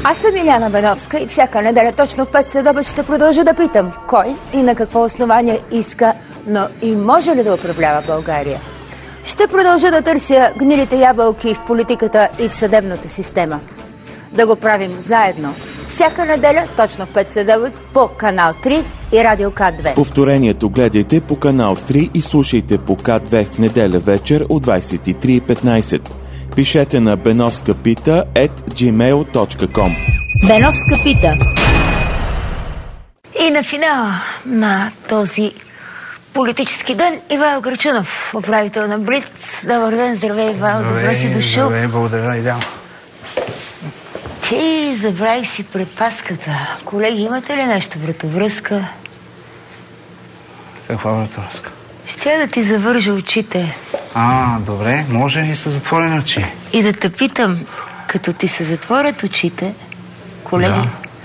Аз съм Иляна Беновска и всяка неделя точно в 5 следобед ще продължа да питам кой и на какво основание иска, но и може ли да управлява България. Ще продължа да търся гнилите ябълки в политиката и в съдебната система. Да го правим заедно. Всяка неделя точно в 5 следобед по канал 3 и Радио К2. Повторението гледайте по канал 3 и слушайте по К2 в неделя вечер от 23:15. Пишете на benovskapita@gmail.com. Беновска пита. И на финала на този политически ден Ивайло Крачунов, управител на Блиц. Добър ден, здравей, Ивайло, добре си дошъл. Здравей, благодаря, Иляна. Ти забравих си препаската. Колеги, имате ли нещо вратовръзка? Каква вратовръзка? Ще да ти завържа очите. Добре, може и с затворени очи. И да те питам, като ти се затворят очите, колеги,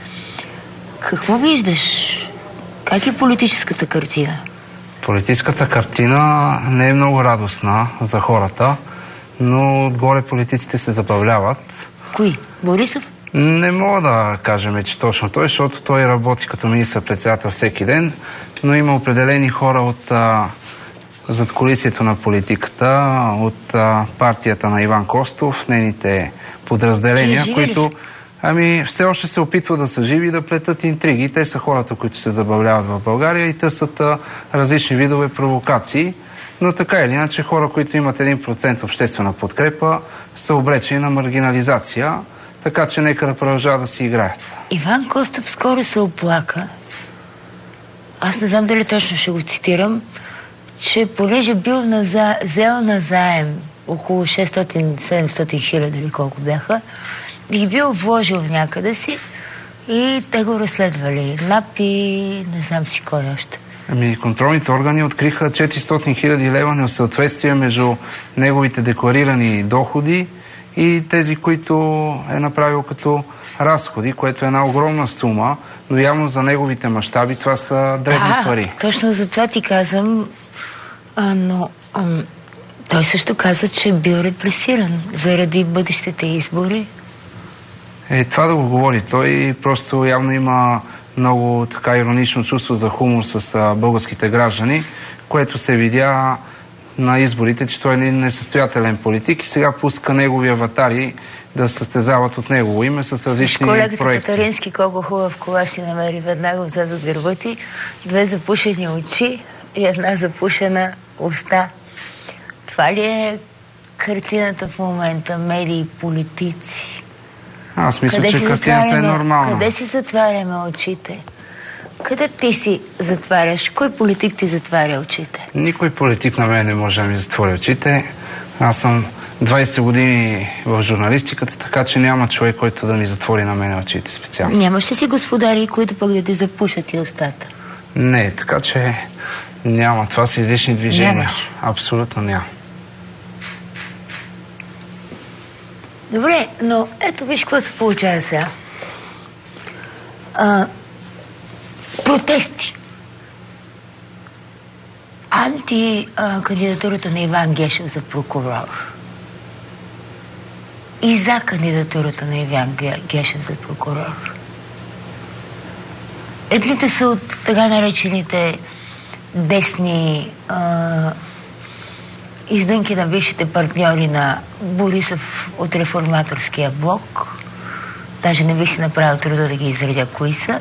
какво виждаш? Как е политическата картина? Политическата картина не е много радостна за хората, но отгоре политиците се забавляват. Кои? Борисов? Не мога да кажем, че точно той, защото той работи като министър-председател всеки ден, но има определени хора от задкулисието на политиката, от партията на Иван Костов, нейните подразделения, които все още се опитват да са живи и да плетат интриги. Те са хората, които се забавляват в България и търсят различни видове провокации. Но така или иначе хора, които имат 1% обществена подкрепа, са обречени на маргинализация, така че нека да продължават да си играят. Иван Костов скоро се оплака. Аз не знам дали точно ще го цитирам, че понеже бил взел на заем около 600-700 хиляди или колко бяха, и бил вложил в някъде си и те го разследвали. НАПИ, не знам си кой още. Контролните органи откриха 400 хиляди лева несъответствие между неговите декларирани доходи и тези, които е направил като разходи, което е една огромна сума, но явно за неговите мащаби това са дребни пари. Точно за това ти казвам, но той също каза, че е бил репресиран заради бъдещите избори. Това да го говори. Той просто явно има много така иронично чувство за хумор с българските граждани, което се видя на изборите, че той е несъстоятелен политик и сега пуска негови аватари да състезават от негово име с различни проекти. Колегата Катарински колко хубав кола ще намери веднага отзад с гърба ти, 2 запушени очи и 1 запушена уста. Това ли е картината в момента? Медии, политици? Аз мисля, че картината е нормална. Къде си затваряме очите? Къде ти си затваряш? Кой политик ти затваря очите? Никой политик на мен не може да ми затвори очите. Аз съм 20 години в журналистиката, така че няма човек, който да ми затвори на мен очите специално. Нямаш ли си господари, които пък да ти запушат и устата? Не, така че няма. Това са излишни движения. Нямаш. Абсолютно няма. Добре, но ето виж какво се получава сега. Протести. Кандидатурата на Иван Гешев за прокурор. И за кандидатурата на Иван Гешев за прокурор. Едните са от така наречените десни издънки на бившите партньори на Борисов от реформаторския блок. Даже не бих си направил труда да ги изредя кои са.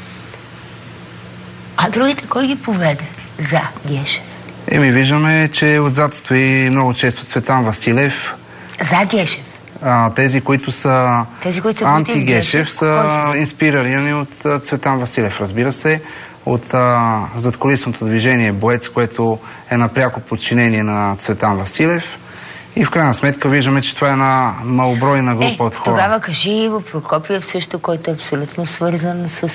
А другите кой ги поведе за Гешев? Виждаме, че отзад стои много често Цветан Василев. За Гешев? Тези, които са анти-Гешев, са инспирирани от Цветан Василев. Разбира се, от задкулисното движение Боец, което е на пряко подчинение на Цветан Василев. И в крайна сметка виждаме, че това е една малобройна група от хора. Тогава кажи Иво Прокопиев също, който е абсолютно свързан с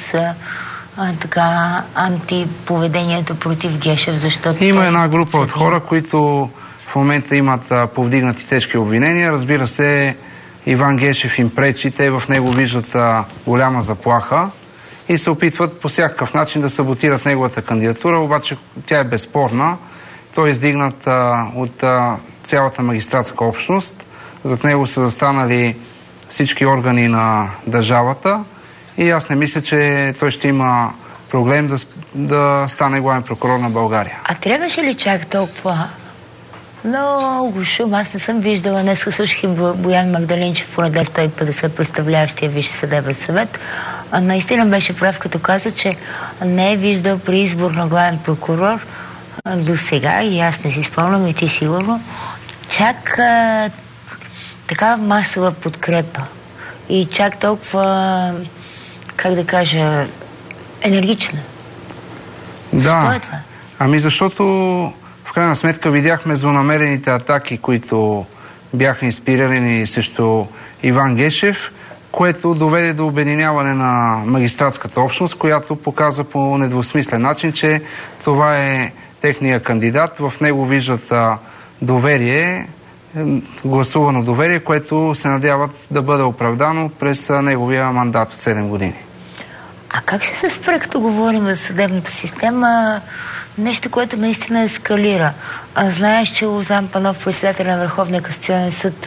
антиповедението против Гешев, защото... Има една група от хора, които в момента имат повдигнати тежки обвинения. Разбира се, Иван Гешев им пречи, те в него виждат голяма заплаха и се опитват по всякакъв начин да саботират неговата кандидатура, обаче тя е безспорна. Той е издигнат от цялата магистратска общност. Зад него са застанали всички органи на държавата и аз не мисля, че той ще има проблем да стане главен прокурор на България. А трябваше ли чак толкова много шум? Аз не съм виждала. Днес слушах и Боян Магдалинчев по Неделя 150, представляващия Висш съдебен съвет. Наистина беше прав, като каза, че не е виждал при избор на главен прокурор до сега, и аз не си спомням, и ти сигурно, чак такава масова подкрепа и чак толкова, как да кажа, енергична. Да. Защо е това? Ами защото в крайна сметка видяхме злонамерените атаки, които бяха инспирирани срещу Иван Гешев, което доведе до обединяване на магистратската общност, която показа по недвусмислен начин, че това е техния кандидат. В него виждат доверие, гласувано доверие, което се надяват да бъде оправдано през неговия мандат от 7 години. А как ще се спре, като говорим за съдебната система, нещо, което наистина ескалира? Знаеш, че Лозан Панов, председател на Върховния касационен съд,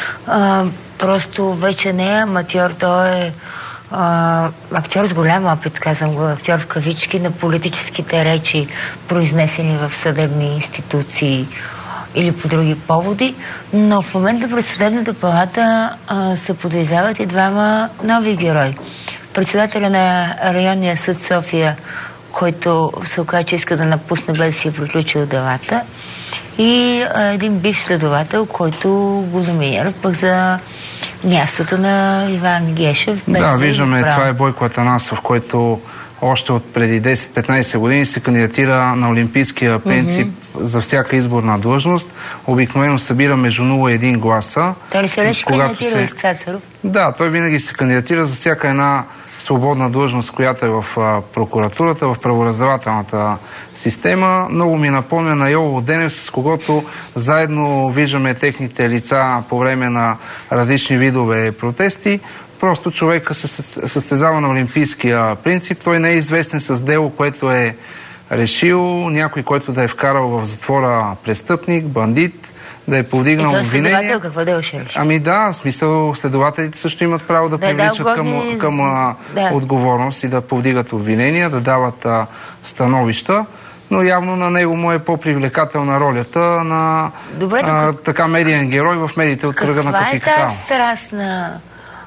просто вече не е аматьор, той е актьор с голям опит, казвам го, актьор в кавички, на политическите речи, произнесени в съдебни институции или по други поводи, но в момента пред съдебната палата се подвизават и двама нови герои. Председателя на районния съд София, който се оказа, че иска да напусне без да си е приключил делата, и един бивш следовател, който го номинират пък за мястото на Иван Гешев. Да, виждаме, това е Бойко Атанасов, който още от преди 10-15 години се кандидатира на олимпийския принцип за всяка изборна длъжност. Обикновено събира между 0 и 1 гласа. Той ли се беше кандидатира из Цацаров? Да, той винаги се кандидатира за всяка една свободна длъжност, която е в прокуратурата, в правораздавателната система. Много ми напомня на Йово Денев, с когото заедно виждаме техните лица по време на различни видове протести. Просто човека се състезава на олимпийския принцип. Той не е известен с дело, което е решил, някой, който да е вкарал в затвора престъпник, бандит, да е повдигнал обвинение. Следовател какво дело ще реши? Ами да, в смисъл следователите също имат право да привличат към отговорност и да повдигат обвинения, да дават становища, но явно на него му е по-привлекателна ролята на така медиен герой в медиите от кръга на Капитал. Каква е тази страстна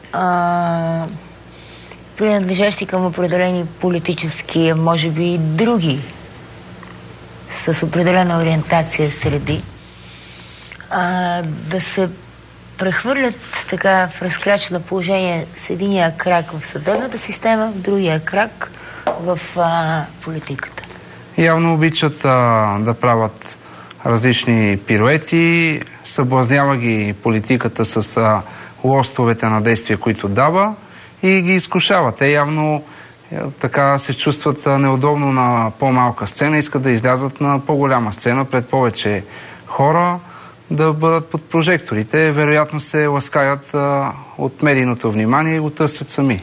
принадлежащи към определени политически, може би и други с определена ориентация среди, да се прехвърлят така в разкрачено положение с единия крак в съдебната система, в другия крак в политиката? Явно обичат да правят различни пируети, съблазнява ги политиката с лостовете на действия, които дава, и ги изкушава. Те явно така се чувстват неудобно на по-малка сцена, искат да излязат на по-голяма сцена пред повече хора, да бъдат под прожекторите. Вероятно се ласкаят от медийното внимание и го търсят сами.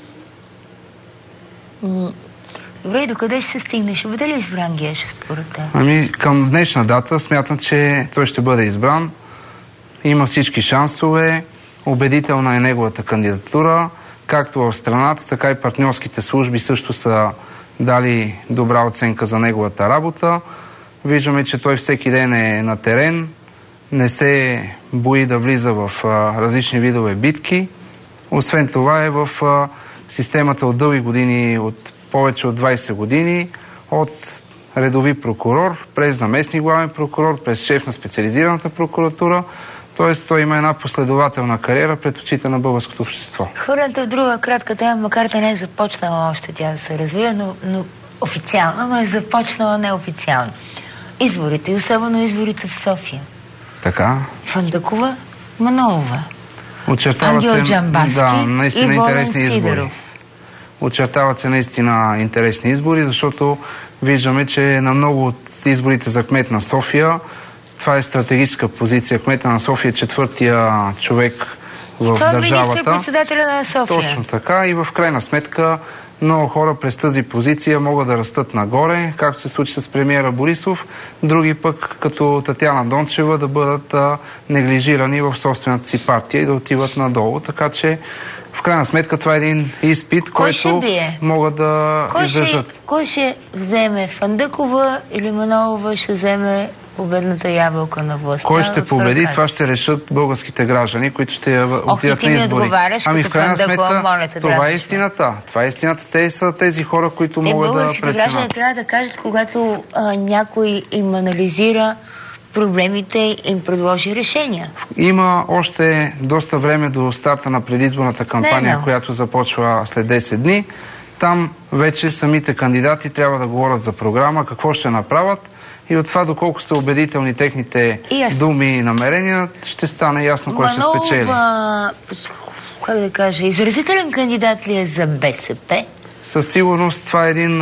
Добре, и докъде ще се стигне? Ще бъде ли избран Гешев според теб? Ами към днешна дата смятам, че той ще бъде избран. Има всички шансове. Убедителна е неговата кандидатура. Както в страната, така и партньорските служби също са дали добра оценка за неговата работа. Виждаме, че той всеки ден е на терен, не се бои да влиза в различни видове битки. Освен това е в системата от дълги години, от повече от 20 години, от редови прокурор, през заместник главен прокурор, през шеф на специализираната прокуратура. Тоест, той има една последователна кариера пред очите на българското общество. Хвърлянето от друга кратка тема, макар да не е започнала още тя да се развива, но официално, но е започнала неофициално. Изборите, и особено изборите в София. Така. Фандъкова, Манолова, Ангел Джамбазки и Волен Сидеров. Очертават се наистина интересни избори, защото виждаме, че на много от изборите за кмет на София това е стратегическа позиция. Кмета на София е четвъртия човек в държавата. Министър-председателя на София. Точно така, и в крайна сметка много хора през тази позиция могат да растат нагоре, както се случи с премиера Борисов, други пък като Татяна Дончева да бъдат неглижирани в собствената си партия и да отиват надолу. Така че в крайна сметка това е един изпит, който могат да издържат. Кой ще вземе, Фандъкова или Манолова ще вземе победната ябълка на властта? Кой ще победи, това ще решат българските граждани, които ще отидат на избори. Ами в крайна сметка, това е истината. Това е истината. Те са тези хора, които могат да преценят. Българските граждани трябва да кажат, когато някой им анализира проблемите, им предложи решения. Има още доста време до старта на предизборната кампания, която започва след 10 дни. Там вече самите кандидати трябва да говорят за програма, какво ще направят и от това доколко са убедителни техните думи и намерения, ще стане ясно кой ще спечели. Как да кажа, изразителен кандидат ли е за БСП? Със сигурност това е един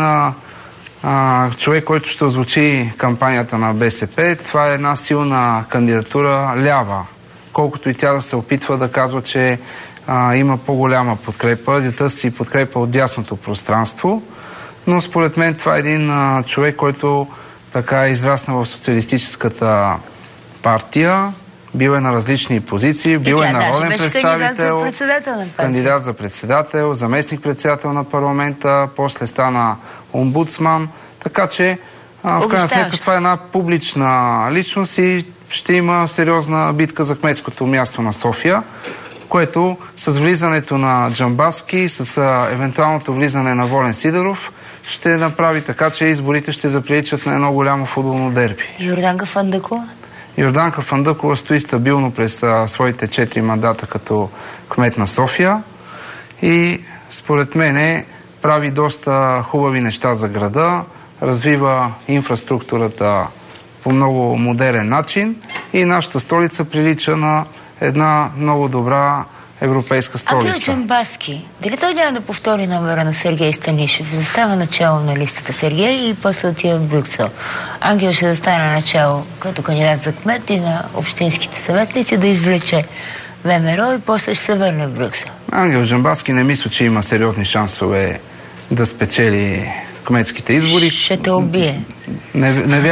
човек, който ще озвучи кампанията на БСП. Това е една силна кандидатура лява. Колкото и тя да се опитва да казва, че има по-голяма подкрепа, да търси подкрепа от дясното пространство. Но според мен това е един човек, който така е израснал в социалистическата партия, бил е на различни позиции, бил е народен представител, кандидат за председател, заместник-председател на парламента, после стана омбудсман. Така че, в крайна сметка, това е една публична личност и ще има сериозна битка за кметското място на София, което с влизането на Джамбазки, с евентуалното влизане на Волен Сидеров, ще направи така, че изборите ще заприличат на едно голямо футболно дерби. Йорданка Фандъкова? Йорданка Фандъкова стои стабилно през своите 4 мандата като кмет на София и според мене прави доста хубави неща за града, развива инфраструктурата по много модерен начин и нашата столица прилича на една много добра европейска столица. Ангел Джамбазки, дали той няма да повтори номера на Сергей Станишев? Застава начало на листата Сергей и после отива в Брюксел. Ангел ще застане начало като кандидат за кмет и на общинските съветници да извлече ВМРО и после ще се върне в Брюксел. Ангел Джамбазки не мисля, че има сериозни шансове да спечели кметските избори. Ще те убие. Не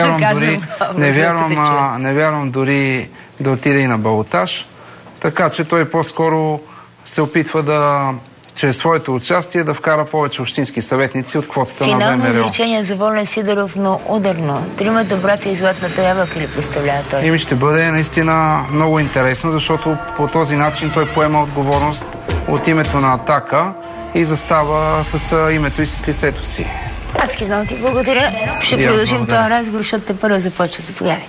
вярвам дори да отиде и на балотаж. Така че той по-скоро се опитва да, чрез своето участие, да вкара повече общински съветници от квотата на ВМРО. Финално изречение за Волен Сидеров, но ударно. Тримата брата и златната ябълка ли представлява той? Ими ще бъде наистина много интересно, защото по този начин той поема отговорност от името на Атака и застава с името и с лицето си. Адски много ти благодаря. Ще продължим този разговор, защото те първо започва. Заповядай.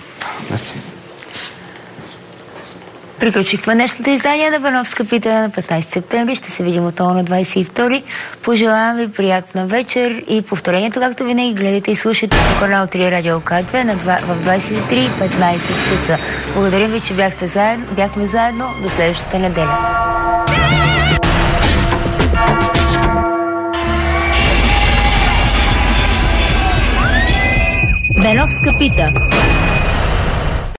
Приключихме днешното издание на Бановска пита на 15 септември. Ще се видим отново на 22. Пожелавам ви приятна вечер и повторението, както винаги, гледайте и слушайте по канал 3 Радио К2 в 23:15 часа. Благодарим ви, че бяхме заедно до следващата неделя. Бановска пита.